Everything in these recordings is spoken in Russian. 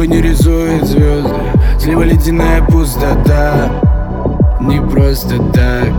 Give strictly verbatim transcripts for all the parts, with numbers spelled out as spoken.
не рисует звезды, слива ледяная пустота. Не просто так.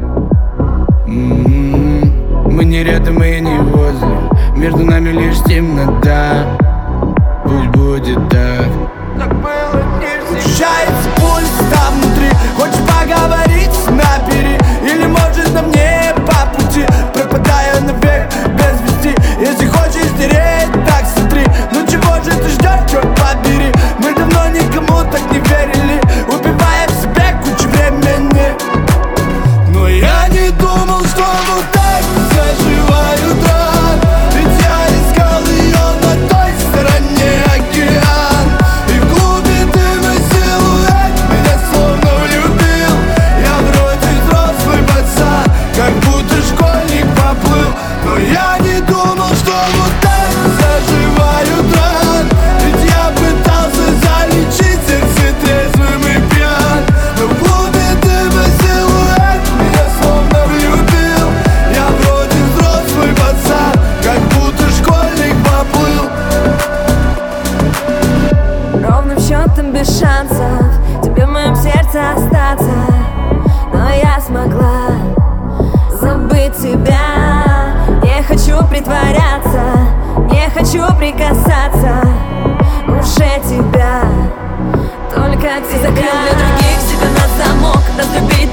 М-м-м. Мы не рядом и не возле, между нами лишь темнота. Пусть будет так. Так было нельзя. Учащается пульс там внутри. Хочешь поговорить, набери. Или может нам не по пути, пропадая навек без вести. Если хочешь стереть, так смотри. Ну чего же ты ждешь, черт побери? Мы давно никому так не верили, убивая в себе кучу времени. Но я не думал, что вот так заживают ран. Ведь я искал ее на той стороне океан. И в глубине дыма силуэт меня словно влюбил. Я вроде взрослый пацан, как будто школьник поплыл. Но я не думал, что вот так заживают ран. Ведь я пытался залечить сердце трезвым и пьян. Но в глубине дыма силуэт меня словно влюбил. Я вроде взрослый пацан, как будто школьник поплыл. Ровным счетом без шансов тебе в моем сердце остаться. Но я смогла забыть тебя. Не хочу притворяться, не хочу прикасаться. Уже тебя, только тебя. Закрыл для других себя на замок, разлюбить